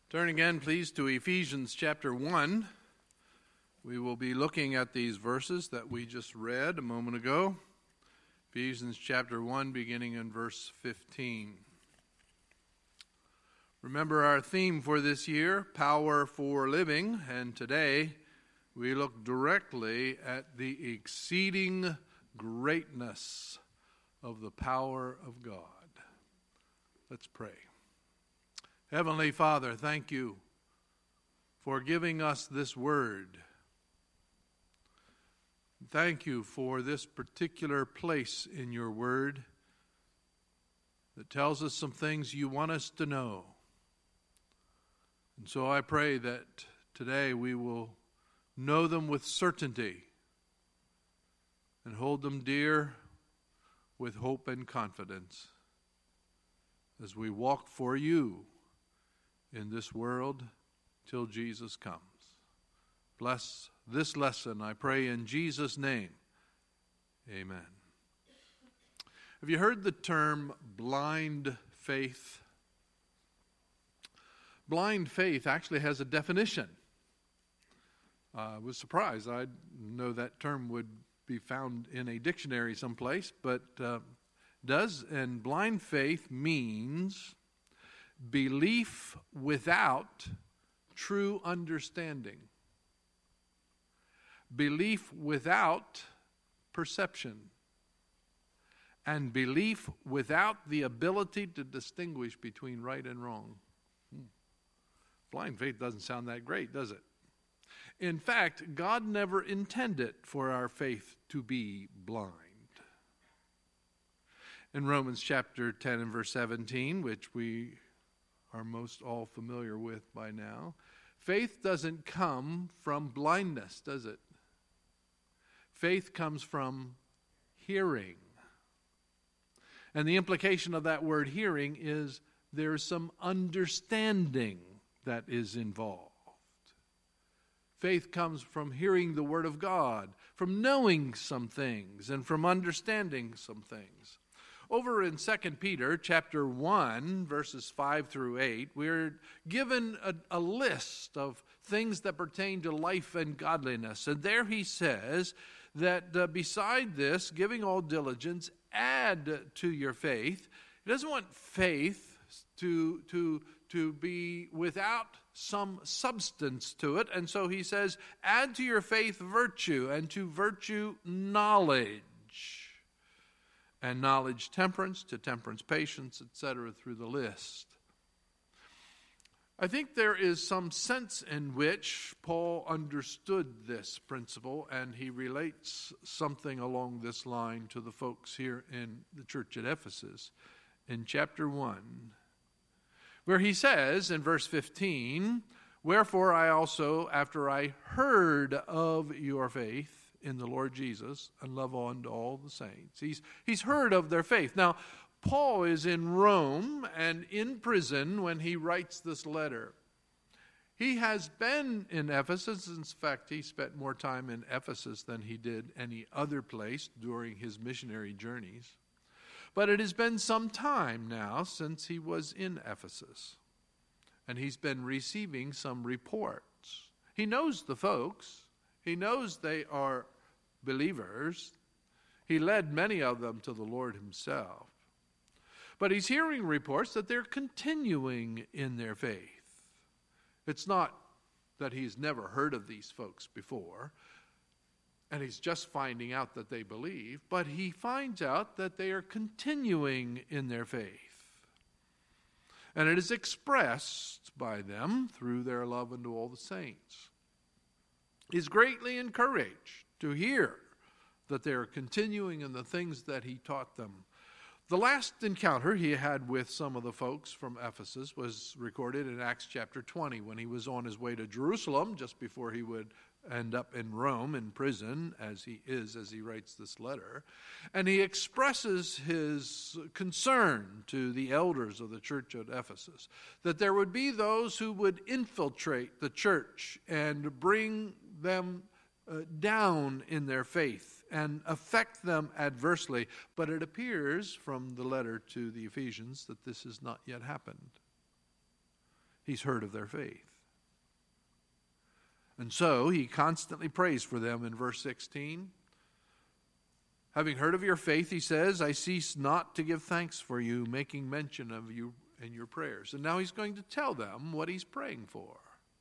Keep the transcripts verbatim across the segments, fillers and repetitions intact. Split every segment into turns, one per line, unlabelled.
Turn again, please, to Ephesians chapter one. We will be looking at these verses that we just read a moment ago. Ephesians chapter one, beginning in verse fifteen. Remember our theme for this year, Power for Living, and today we look directly at the exceeding greatness of the power of God. Let's pray. Heavenly Father, thank you for giving us this word. Thank you for this particular place in your word that tells us some things you want us to know. And so I pray that today we will know them with certainty and hold them dear with hope and confidence as we walk for you in this world till Jesus comes. Bless this lesson, I pray in Jesus' name. Amen. Have you heard the term blind faith? Blind faith actually has a definition. Uh, I was surprised. I know that term would be found in a dictionary someplace, but uh, does. And blind faith means belief without true understanding. Belief without perception. And belief without the ability to distinguish between right and wrong. Hmm. Blind faith doesn't sound that great, does it? In fact, God never intended for our faith to be blind. In Romans chapter ten and verse seventeen, which we are most all familiar with by now, faith doesn't come from blindness, does it? Faith comes from hearing. And the implication of that word hearing is there's some understanding that is involved. Faith comes from hearing the Word of God, from knowing some things, and from understanding some things. Over in Second Peter chapter one, verses five through eight, we're given a, a list of things that pertain to life and godliness. And there he says that uh, beside this, giving all diligence, add to your faith. He doesn't want faith to, to, to be without some substance to it. And so he says, add to your faith virtue, and to virtue knowledge. And knowledge temperance, to temperance patience, et cetera, through the list. I think there is some sense in which Paul understood this principle, and he relates something along this line to the folks here in the church at Ephesus in chapter one, where he says in verse fifteen, wherefore I also, after I heard of your faith in the Lord Jesus and love on to all the saints. He's, he's heard of their faith. Now, Paul is in Rome and in prison when he writes this letter. He has been in Ephesus. In fact, he spent more time in Ephesus than he did any other place during his missionary journeys. But it has been some time now since he was in Ephesus. And he's been receiving some reports. He knows the folks. He knows they are believers. He led many of them to the Lord himself. But he's hearing reports that they're continuing in their faith. It's not that he's never heard of these folks before, and he's just finding out that they believe, but he finds out that they are continuing in their faith. And it is expressed by them through their love unto all the saints. He's greatly encouraged to hear that they are continuing in the things that he taught them. The last encounter he had with some of the folks from Ephesus was recorded in Acts chapter twenty, when he was on his way to Jerusalem just before he would end up in Rome in prison, as he is as he writes this letter. And he expresses his concern to the elders of the church at Ephesus that there would be those who would infiltrate the church and bring them uh, down in their faith and affect them adversely. But it appears from the letter to the Ephesians that this has not yet happened. He's heard of their faith. And so he constantly prays for them in verse sixteen. Having heard of your faith, he says, I cease not to give thanks for you, making mention of you in your prayers. And now he's going to tell them what he's praying for.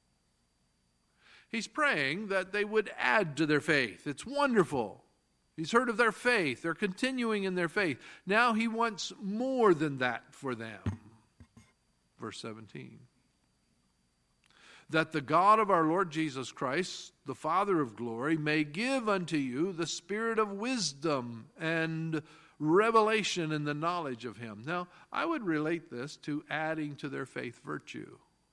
He's praying that they would add to their faith. It's wonderful. He's heard of their faith. They're continuing in their faith. Now he wants more than that for them. Verse seventeen. That the God of our Lord Jesus Christ, the Father of glory, may give unto you the spirit of wisdom and revelation in the knowledge of him. Now, I would relate this to adding to their faith virtue.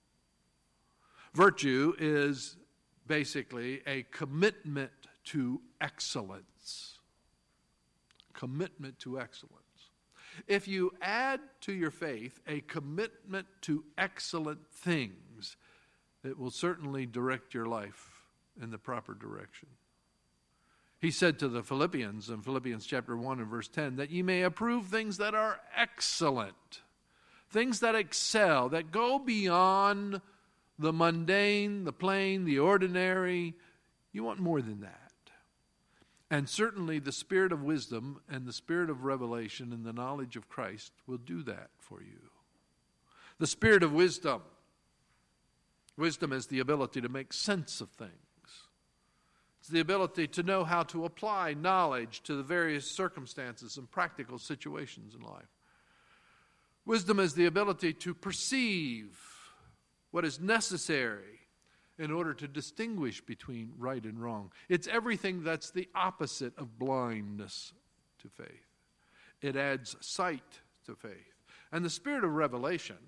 Virtue is basically a commitment to excellence. Commitment to excellence. If you add to your faith a commitment to excellent things, it will certainly direct your life in the proper direction. He said to the Philippians in Philippians chapter one and verse ten, that ye may approve things that are excellent, things that excel, that go beyond the mundane, the plain, the ordinary. You want more than that. And certainly the spirit of wisdom and the spirit of revelation and the knowledge of Christ will do that for you. The spirit of wisdom. Wisdom is the ability to make sense of things. It's the ability to know how to apply knowledge to the various circumstances and practical situations in life. Wisdom is the ability to perceive what is necessary in order to distinguish between right and wrong. It's everything that's the opposite of blindness to faith. It adds sight to faith. And the spirit of revelation,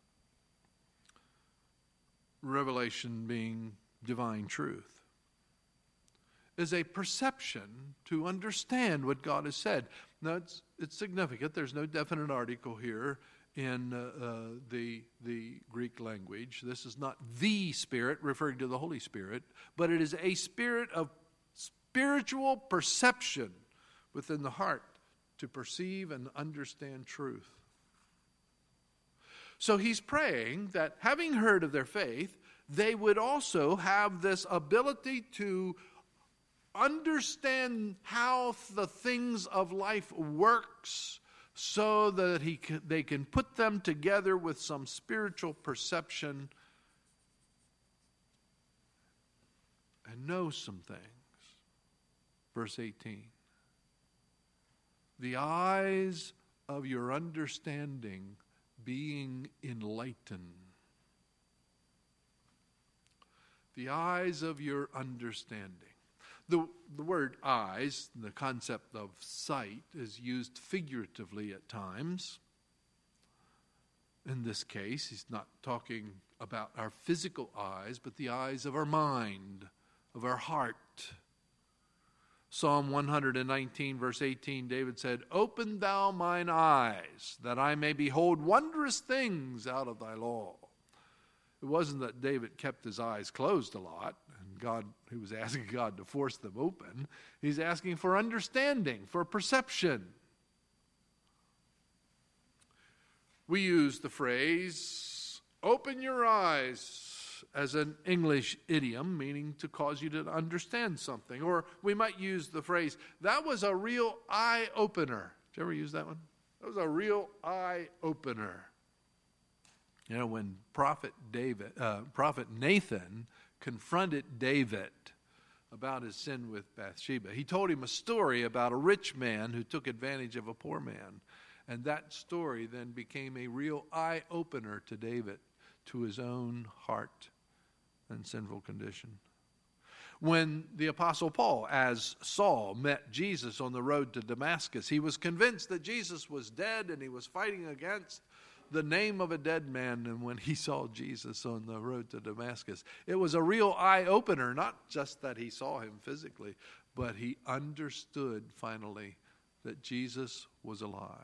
revelation being divine truth, is a perception to understand what God has said. Now, it's, it's significant. There's no definite article here in uh, uh, the, the Greek language. This is not the Spirit, referring to the Holy Spirit, but it is a spirit of spiritual perception within the heart to perceive and understand truth. So he's praying that, having heard of their faith, they would also have this ability to understand how the things of life works, so that he can, they can put them together with some spiritual perception and know some things. Verse eighteen. The eyes of your understanding being enlightened. The eyes of your understanding. The, the word eyes, the concept of sight, is used figuratively at times. In this case, he's not talking about our physical eyes, but the eyes of our mind, of our heart. Psalm one nineteen, verse eighteen, David said, Open thou mine eyes, that I may behold wondrous things out of thy law. It wasn't that David kept his eyes closed a lot, and God, he was asking God to force them open. He's asking for understanding, for perception. We use the phrase, open your eyes, as an English idiom, meaning to cause you to understand something. Or we might use the phrase, that was a real eye-opener. Did you ever use that one? That was a real eye-opener. You know, when Prophet David, uh, Prophet Nathan confronted David about his sin with Bathsheba, he told him a story about a rich man who took advantage of a poor man. And that story then became a real eye-opener to David, to his own heart and sinful condition. When the Apostle Paul, as Saul, met Jesus on the road to Damascus, he was convinced that Jesus was dead and he was fighting against the name of a dead man. And when he saw Jesus on the road to Damascus, it was a real eye-opener, not just that he saw him physically, but he understood finally that Jesus was alive.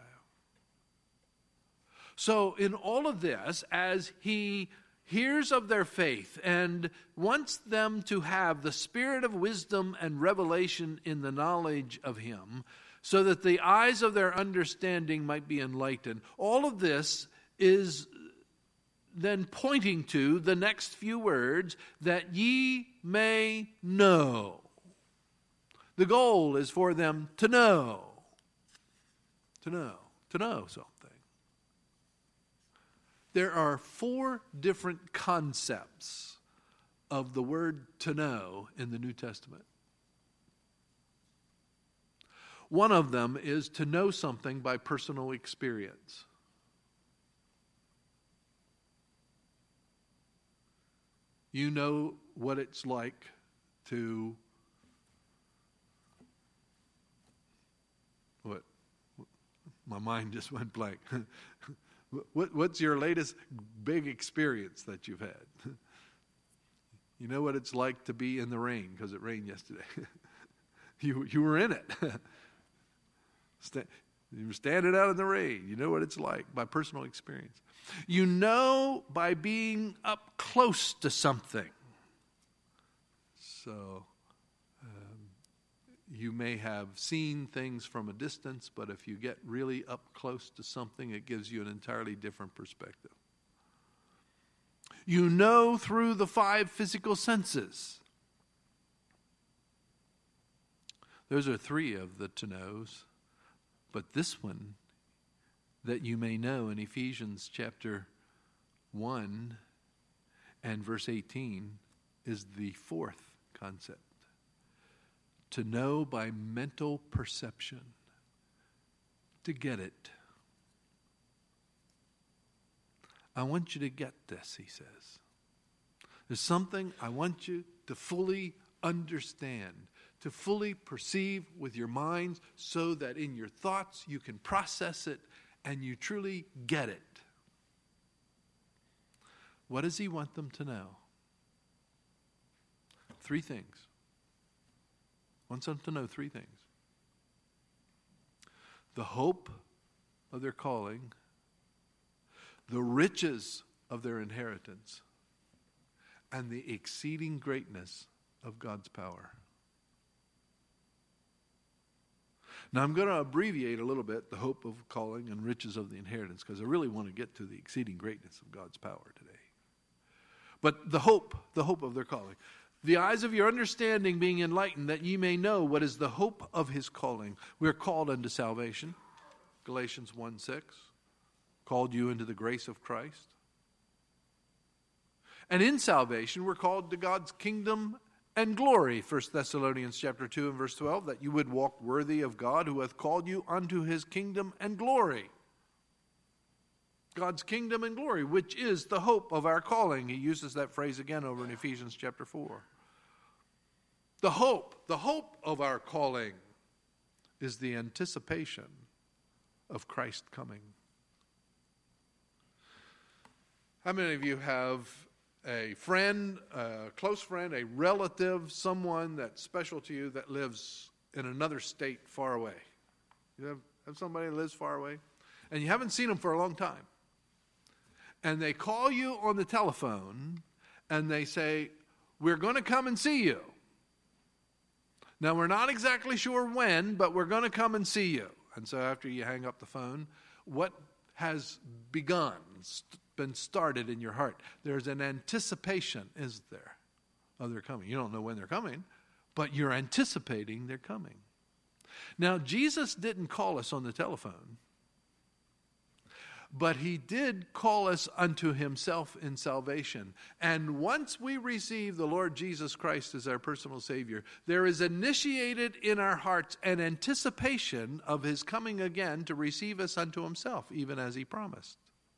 So in all of this, as he hears of their faith and wants them to have the spirit of wisdom and revelation in the knowledge of him, so that the eyes of their understanding might be enlightened, all of this is then pointing to the next few words, that ye may know. The goal is for them to know. To know. To know something. There are four different concepts of the word to know in the New Testament. One of them is to know something by personal experience. You know what it's like to what? My mind just went blank. what, what's your latest big experience that you've had? You know what it's like to be in the rain, because it rained yesterday. you you were in it. St- you were standing out in the rain. You know what it's like by personal experience. You know by being up close to something. So um, you may have seen things from a distance, but if you get really up close to something, it gives you an entirely different perspective. You know through the five physical senses. Those are three of the to knows. But this one, that you may know, in Ephesians chapter one and verse eighteen, is the fourth concept. To know by mental perception. To get it. I want you to get this, he says. There's something I want you to fully understand, to fully perceive with your minds, so that in your thoughts you can process it and you truly get it. What does he want them to know? Three things. Wants them to know three things. The hope of their calling, the riches of their inheritance, and the exceeding greatness of God's power. Now I'm going to abbreviate a little bit the hope of calling and riches of the inheritance, because I really want to get to the exceeding greatness of God's power today. But the hope, the hope of their calling. The eyes of your understanding being enlightened, that ye may know what is the hope of his calling. We are called unto salvation. Galatians one six. Called you into the grace of Christ. And in salvation, we're called to God's kingdom and glory. First Thessalonians chapter two and verse twelve, that you would walk worthy of God who hath called you unto his kingdom and glory. God's kingdom and glory, which is the hope of our calling. He uses that phrase again over in Ephesians chapter four. The hope, the hope of our calling is the anticipation of Christ coming. How many of you have a friend, a close friend, a relative, someone that's special to you that lives in another state far away? You have, have somebody that lives far away? And you haven't seen them for a long time. And they call you on the telephone and they say, we're going to come and see you. Now, we're not exactly sure when, but we're going to come and see you. And so after you hang up the phone, what has begun, been started in your heart? There's an anticipation, isn't there, of their coming. You don't know when they're coming, but you're anticipating they're coming. Now, Jesus didn't call us on the telephone, but he did call us unto himself in salvation. And once we receive the Lord Jesus Christ as our personal Savior, there is initiated in our hearts an anticipation of his coming again to receive us unto himself, even as he promised.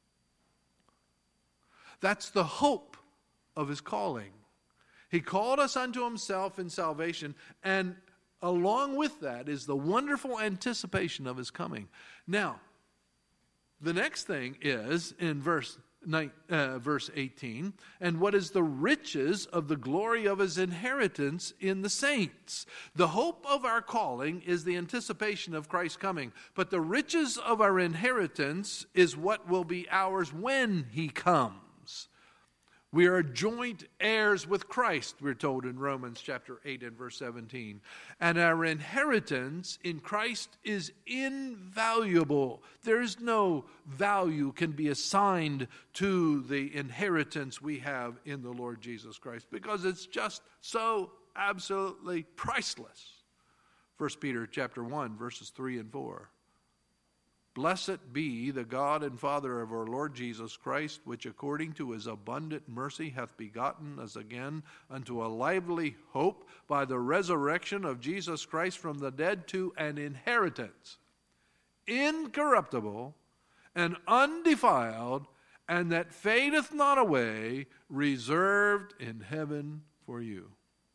That's the hope of his calling. He called us unto himself in salvation, and along with that is the wonderful anticipation of his coming. Now, the next thing is in verse nine, uh, verse eighteen, and what is the riches of the glory of his inheritance in the saints? The hope of our calling is the anticipation of Christ's coming, but the riches of our inheritance is what will be ours when he comes. We are joint heirs with Christ, we're told in Romans chapter eight and verse seventeen. And our inheritance in Christ is invaluable. There is no value can be assigned to the inheritance we have in the Lord Jesus Christ, because it's just so absolutely priceless. First Peter chapter one, verses three and four. Blessed be the God and Father of our Lord Jesus Christ, which according to his abundant mercy hath begotten us again unto a lively hope by the resurrection of Jesus Christ from the dead, to an inheritance incorruptible and undefiled, and that fadeth not away, reserved in heaven for you.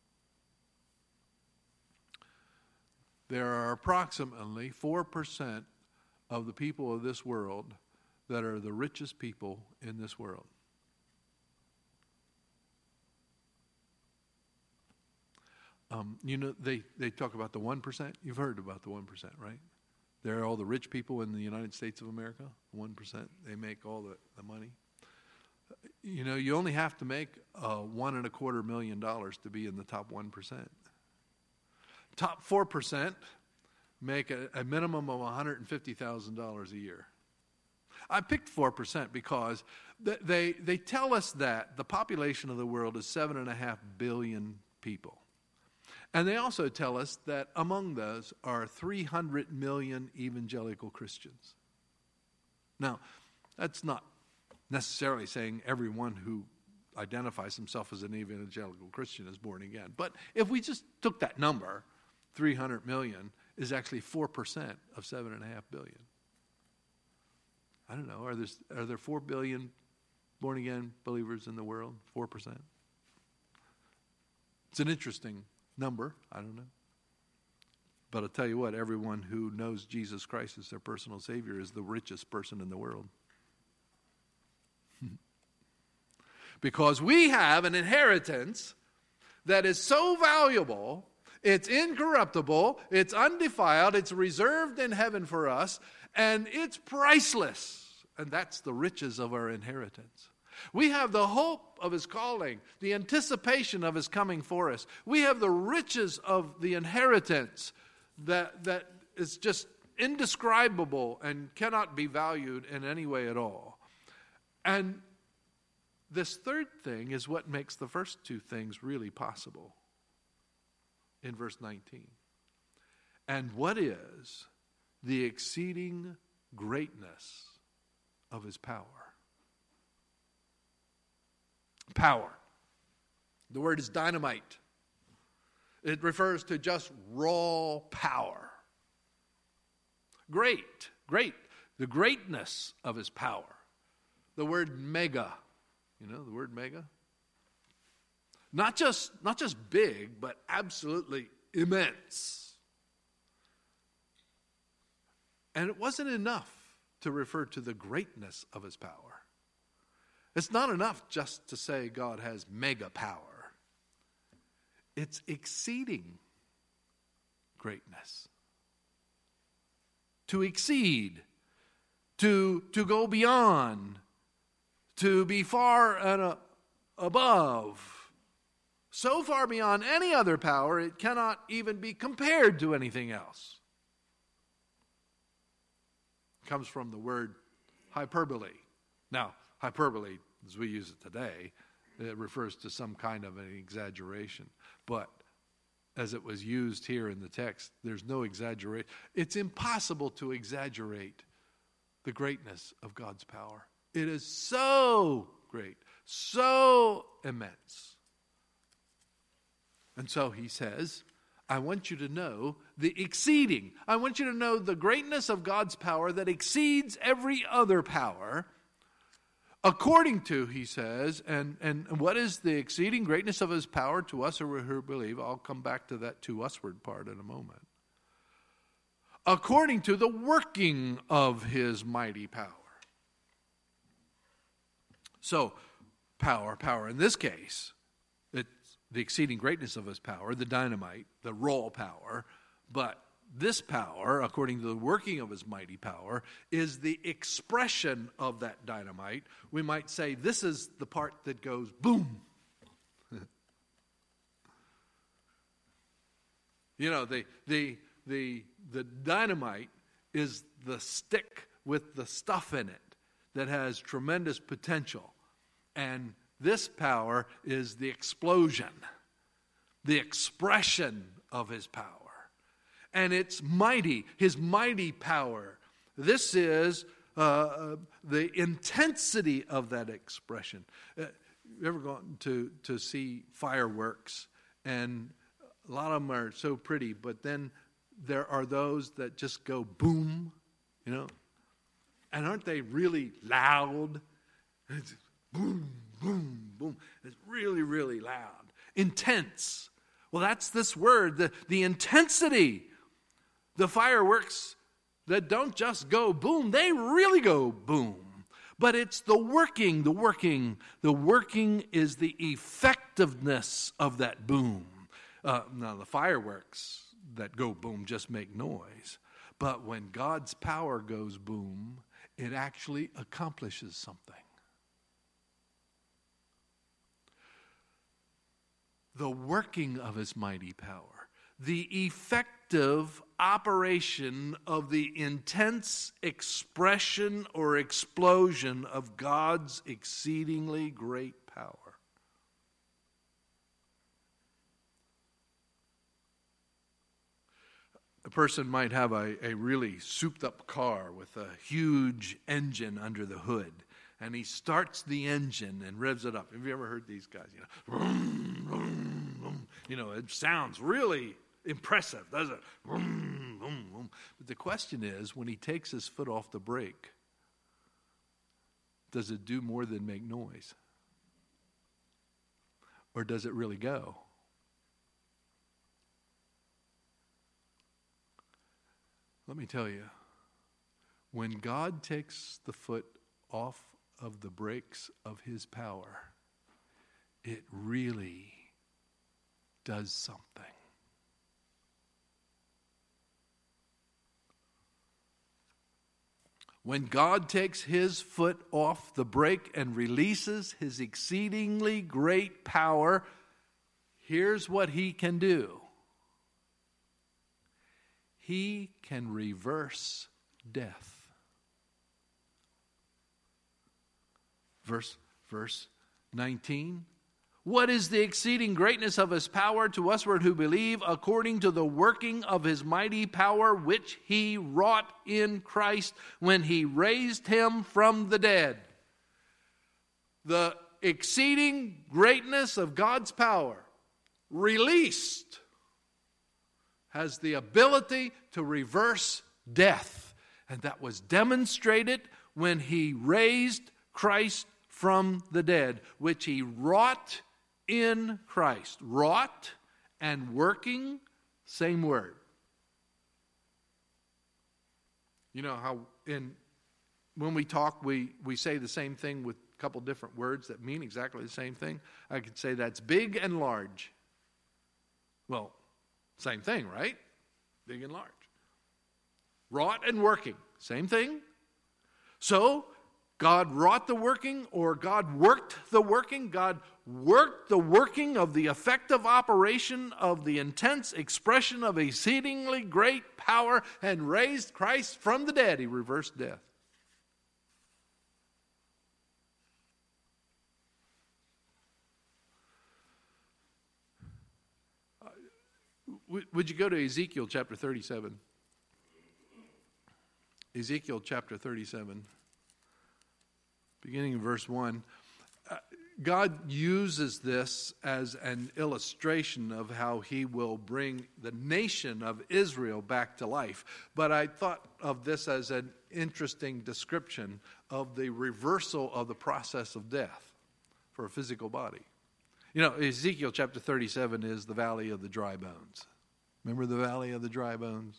There are approximately four percent of the people of this world that are the richest people in this world. Um, you know, they, they talk about the one percent. You've heard about the one percent, right? They're all the rich people in the United States of America. one percent, they make all the, the money. You know, you only have to make uh, one and a quarter million dollars to be in the top one percent. Top four percent make a, a minimum of one hundred fifty thousand dollars a year. I picked four percent because th- they, they tell us that the population of the world is seven point five billion people. And they also tell us that among those are three hundred million evangelical Christians. Now, that's not necessarily saying everyone who identifies himself as an evangelical Christian is born again. But if we just took that number, three hundred million is actually four percent of seven point five billion. I don't know, are there, are there four billion born-again believers in the world? four percent? It's an interesting number, I don't know. But I'll tell you what, everyone who knows Jesus Christ as their personal Savior is the richest person in the world. Because we have an inheritance that is so valuable, it's incorruptible, it's undefiled, it's reserved in heaven for us, and it's priceless. And that's the riches of our inheritance. We have the hope of his calling, the anticipation of his coming for us. We have the riches of the inheritance that, that is just indescribable and cannot be valued in any way at all. And this third thing is what makes the first two things really possible. In verse nineteen. And what is the exceeding greatness of his power? Power. The word is dynamite. It refers to just raw power. Great, great. The greatness of his power. The word mega. You know the word mega? Not just, not just big, but absolutely immense. And it wasn't enough to refer to the greatness of his power. It's not enough just to say God has mega power. It's exceeding greatness. To exceed, to, to go beyond, to be far and uh, above. So far beyond any other power, it cannot even be compared to anything else. It comes from the word hyperbole. Now, hyperbole, as we use it today, it refers to some kind of an exaggeration. But as it was used here in the text, there's no exaggeration. It's impossible to exaggerate the greatness of God's power. It is so great, so immense. And so he says, I want you to know the exceeding. I want you to know the greatness of God's power that exceeds every other power. According to, he says, and, and what is the exceeding greatness of his power to us who believe? I'll come back to that to usward part in a moment. According to the working of his mighty power. So, power, power. In this case, it's the exceeding greatness of his power, the dynamite, the raw power, but this power, according to the working of his mighty power, is the expression of that dynamite. We might say this is the part that goes boom. You know, the the the the dynamite is the stick with the stuff in it that has tremendous potential. And this power is the explosion, the expression of his power. And it's mighty, his mighty power. This is uh, the intensity of that expression. Uh, you ever gone to, to see fireworks? And a lot of them are so pretty, but then there are those that just go boom, you know. And aren't they really loud? It's boom, boom, boom. It's really, really loud. Intense. Well, that's this word, the, the intensity. The fireworks that don't just go boom, they really go boom. But it's the working, the working. The working is the effectiveness of that boom. Uh, now, the fireworks that go boom just make noise. But when God's power goes boom, it actually accomplishes something. The working of his mighty power, the effective operation of the intense expression or explosion of God's exceedingly great power. A person might have a, a really souped up car with a huge engine under the hood, and he starts the engine and revs it up. Have you ever heard these guys? You know, vroom, vroom, vroom. You know, it sounds really impressive, doesn't it? Vroom, vroom, vroom. But the question is, when he takes his foot off the brake, does it do more than make noise? Or does it really go? Let me tell you, when God takes the foot off of the brakes of his power, it really does something. When God takes his foot off the brake and releases his exceedingly great power, here's what he can do. He can reverse death. Verse, verse nineteen. What is the exceeding greatness of his power to usward who believe, according to the working of his mighty power, which he wrought in Christ when he raised him from the dead? The exceeding greatness of God's power, released, has the ability to reverse death. And that was demonstrated when he raised Christ from the dead, which he wrought in Christ. Wrought and working, same word. You know how in when we talk, we, we say the same thing with a couple different words that mean exactly the same thing. I could say that's big and large. Well, same thing, right? Big and large. Wrought and working, same thing. So, God wrought the working, or God worked the working. God worked the working of the effective operation of the intense expression of exceedingly great power and raised Christ from the dead. He reversed death. Would you go to Ezekiel chapter thirty-seven? Ezekiel chapter thirty-seven, beginning in verse one. Uh, God uses this as an illustration of how he will bring the nation of Israel back to life. But I thought of this as an interesting description of the reversal of the process of death for a physical body. You know, Ezekiel chapter thirty-seven is the valley of the dry bones. Remember the valley of the dry bones?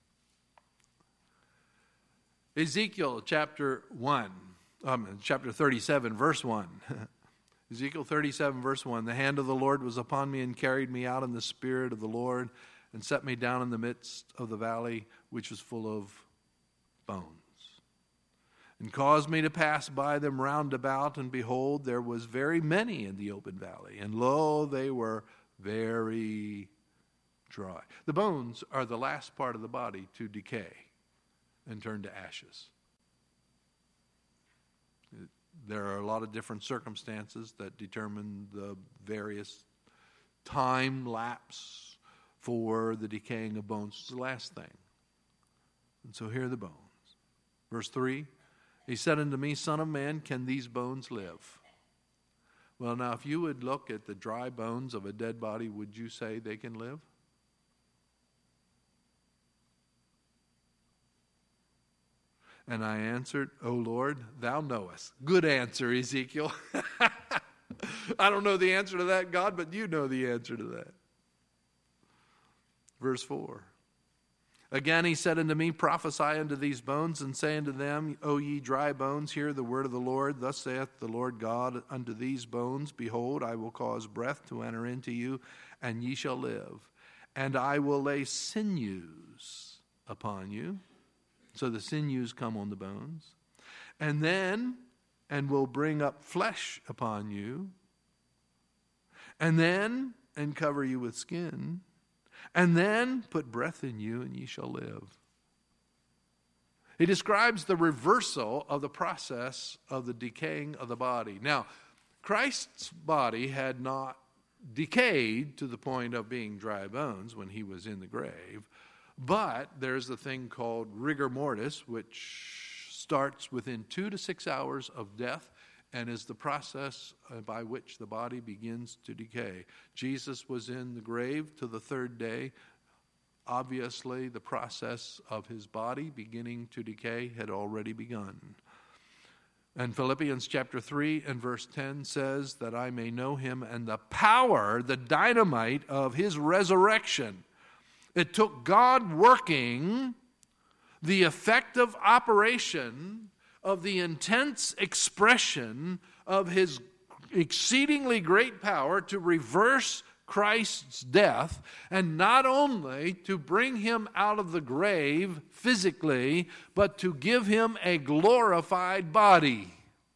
Ezekiel chapter one, um, chapter thirty-seven, verse one. Ezekiel thirty-seven, verse one. The hand of the Lord was upon me and carried me out in the spirit of the Lord, and set me down in the midst of the valley, which was full of bones. And caused me to pass by them round about, and behold, there was very many in the open valley, and lo, they were very dry. The bones are the last part of the body to decay and turn to ashes. There are a lot of different circumstances that determine the various time lapse for the decaying of bones. It's the last thing. And so here are the bones. Verse three, he said unto me, Son of man, can these bones live? Well, now, if you would look at the dry bones of a dead body, would you say they can live? And I answered, O Lord, thou knowest. Good answer, Ezekiel. I don't know the answer to that, God, but you know the answer to that. Verse four. Again he said unto me, Prophesy unto these bones, and say unto them, O ye dry bones, hear the word of the Lord. Thus saith the Lord God unto these bones, Behold, I will cause breath to enter into you, and ye shall live. And I will lay sinews upon you. So the sinews come on the bones. And then, and will bring up flesh upon you. And then, and cover you with skin. And then put breath in you, and ye shall live. He describes the reversal of the process of the decaying of the body. Now, Christ's body had not decayed to the point of being dry bones when he was in the grave, but there's a thing called rigor mortis, which starts within two to six hours of death and is the process by which the body begins to decay. Jesus was in the grave to the third day. Obviously, the process of his body beginning to decay had already begun. And Philippians chapter three and verse ten says that I may know him and the power, the dynamite of his resurrection. It took God working the effective operation of the intense expression of his exceedingly great power to reverse Christ's death, and not only to bring him out of the grave physically, but to give him a glorified body.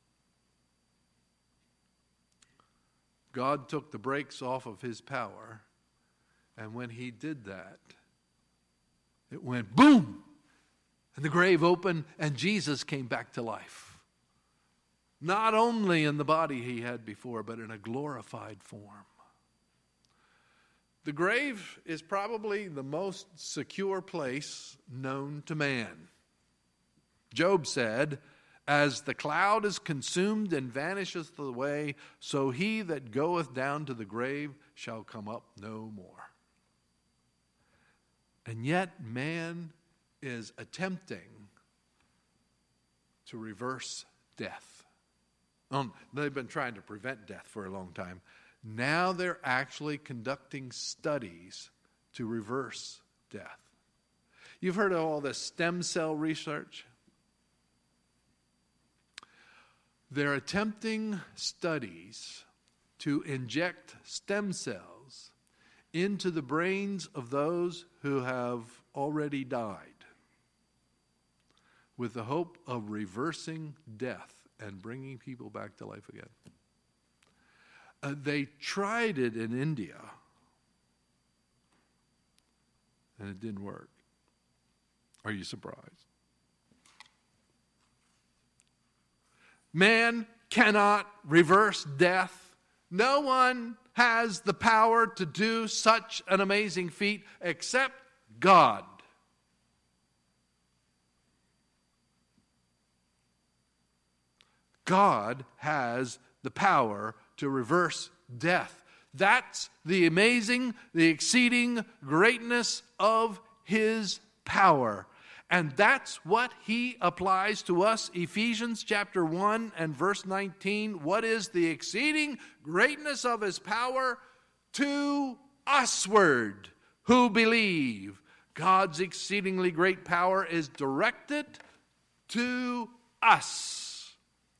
God took the brakes off of his power, and when he did that, it went boom! And the grave opened, and Jesus came back to life. Not only in the body he had before, but in a glorified form. The grave is probably the most secure place known to man. Job said, As the cloud is consumed and vanisheth away, so he that goeth down to the grave shall come up no more. And yet man is attempting to reverse death. Um, they've been trying to prevent death for a long time. Now they're actually conducting studies to reverse death. You've heard of all this stem cell research? They're attempting studies to inject stem cells into the brains of those who have already died, with the hope of reversing death and bringing people back to life again. Uh, they tried it in India, and it didn't work. Are you surprised? Man cannot reverse death. No one has the power to do such an amazing feat except God. God has the power to reverse death. That's the amazing, the exceeding greatness of his power. And that's what he applies to us. Ephesians chapter one and verse nineteen. What is the exceeding greatness of his power? To usward who believe. God's exceedingly great power is directed to us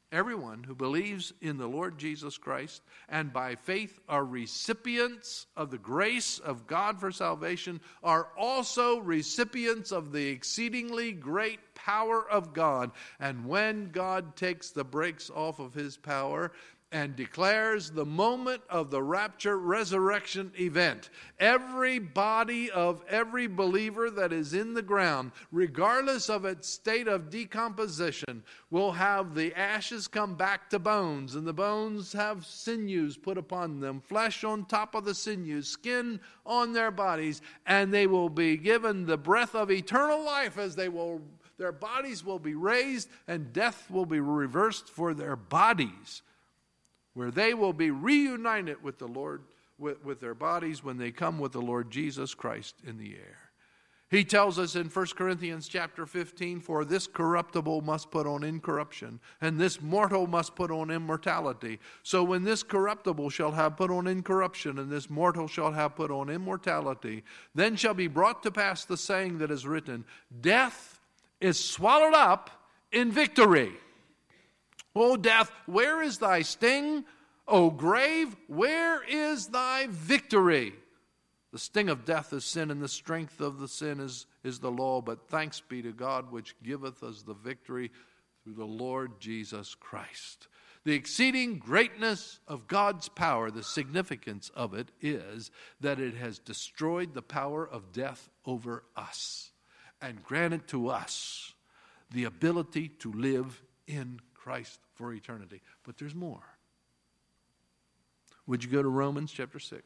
Everyone who believes in the Lord Jesus Christ and by faith are recipients of the grace of God for salvation are also recipients of the exceedingly great power of God. And when God takes the brakes off of his power and declares the moment of the rapture resurrection event, every body of every believer that is in the ground, regardless of its state of decomposition, will have the ashes come back to bones, and the bones have sinews put upon them, flesh on top of the sinews, skin on their bodies, and they will be given the breath of eternal life as they will, their bodies will be raised, and death will be reversed for their bodies, where they will be reunited with the Lord, with, with their bodies when they come with the Lord Jesus Christ in the air. He tells us in First Corinthians chapter fifteen, for this corruptible must put on incorruption, and this mortal must put on immortality. So when this corruptible shall have put on incorruption, and this mortal shall have put on immortality, then shall be brought to pass the saying that is written, death is swallowed up in victory. O death, where is thy sting? O grave, where is thy victory? The sting of death is sin, and the strength of the sin is, is the law. But thanks be to God, which giveth us the victory through the Lord Jesus Christ. The exceeding greatness of God's power, the significance of it is that it has destroyed the power of death over us and granted to us the ability to live in Christ for eternity. But there's more. Would you go to Romans chapter six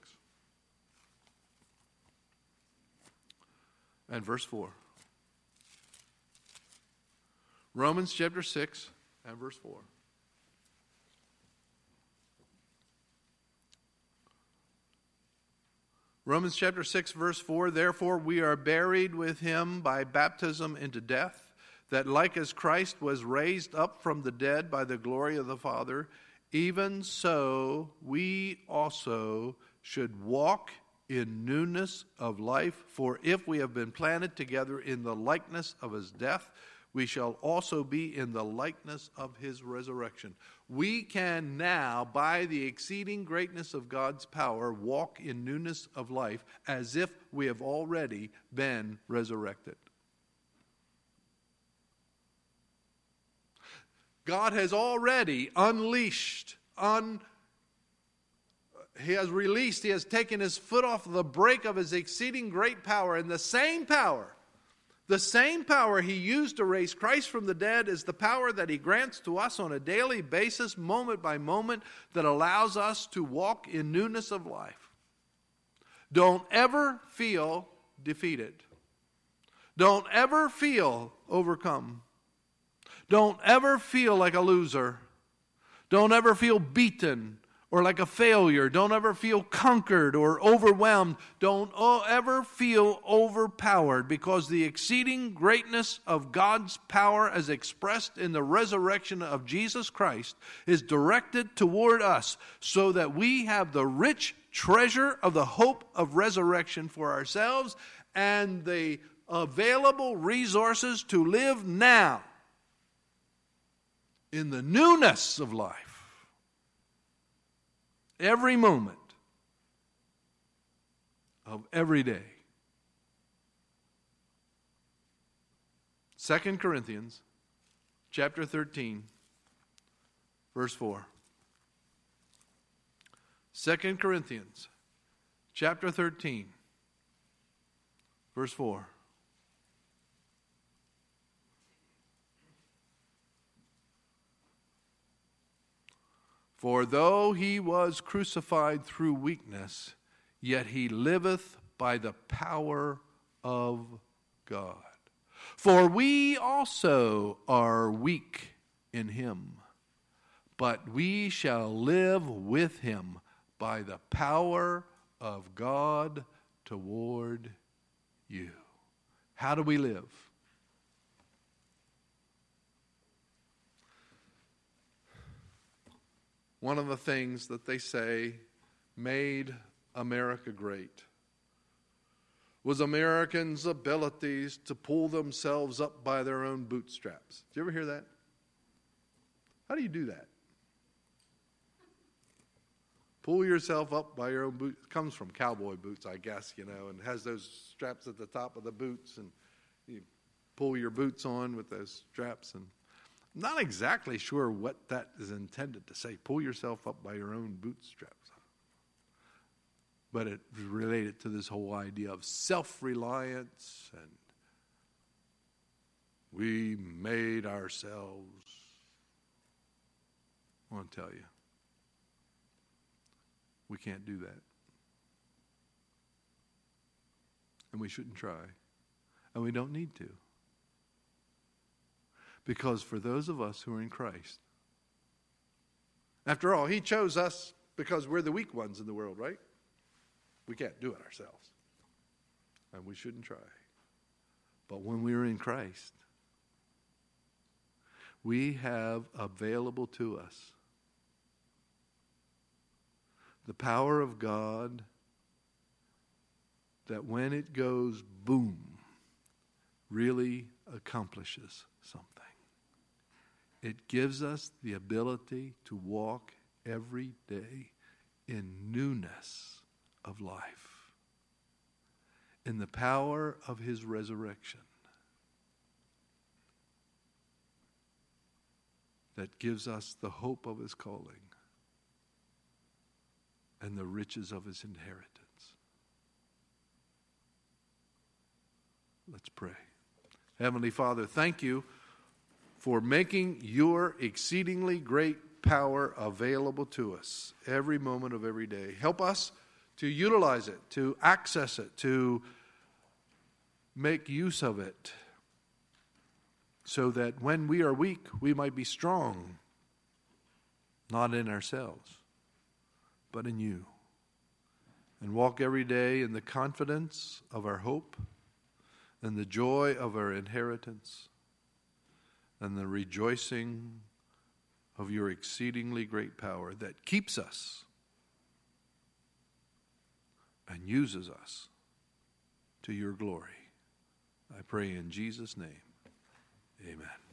and verse four? Romans chapter six and verse four. Romans chapter six verse four, therefore we are buried with him by baptism into death, that like as Christ was raised up from the dead by the glory of the Father, even so we also should walk in newness of life. For if we have been planted together in the likeness of his death, we shall also be in the likeness of his resurrection. We can now, by the exceeding greatness of God's power, walk in newness of life as if we have already been resurrected. God has already unleashed, un, he has released, he has taken his foot off the brake of his exceeding great power. And the same power, the same power he used to raise Christ from the dead is the power that he grants to us on a daily basis, moment by moment, that allows us to walk in newness of life. Don't ever feel defeated. Don't ever feel overcome. Don't ever feel like a loser. Don't ever feel beaten or like a failure. Don't ever feel conquered or overwhelmed. Don't ever feel overpowered, because the exceeding greatness of God's power as expressed in the resurrection of Jesus Christ is directed toward us, so that we have the rich treasure of the hope of resurrection for ourselves and the available resources to live now in the newness of life, every moment of every day. Second Corinthians chapter thirteen, verse four. Second Corinthians chapter thirteen, verse four. For though he was crucified through weakness, yet he liveth by the power of God. For we also are weak in him, but we shall live with him by the power of God toward you. How do we live? One of the things that they say made America great was Americans' abilities to pull themselves up by their own bootstraps. Did you ever hear that? How do you do that? Pull yourself up by your own boots. It comes from cowboy boots, I guess, you know, and has those straps at the top of the boots, and you pull your boots on with those straps. And I'm not exactly sure what that is intended to say. Pull yourself up by your own bootstraps. But it's related to this whole idea of self-reliance, and we made ourselves. I want to tell you, we can't do that. And we shouldn't try. And we don't need to. Because for those of us who are in Christ, after all, He chose us because we're the weak ones in the world, right? We can't do it ourselves. And we shouldn't try. But when we're in Christ, we have available to us the power of God that when it goes boom, really accomplishes something. It gives us the ability to walk every day in newness of life, in the power of His resurrection that gives us the hope of His calling and the riches of His inheritance. Let's pray. Heavenly Father, thank You for making Your exceedingly great power available to us every moment of every day. Help us to utilize it, to access it, to make use of it, so that when we are weak, we might be strong, not in ourselves, but in You, and walk every day in the confidence of our hope and the joy of our inheritance and the rejoicing of Your exceedingly great power that keeps us and uses us to Your glory. I pray in Jesus' name, amen.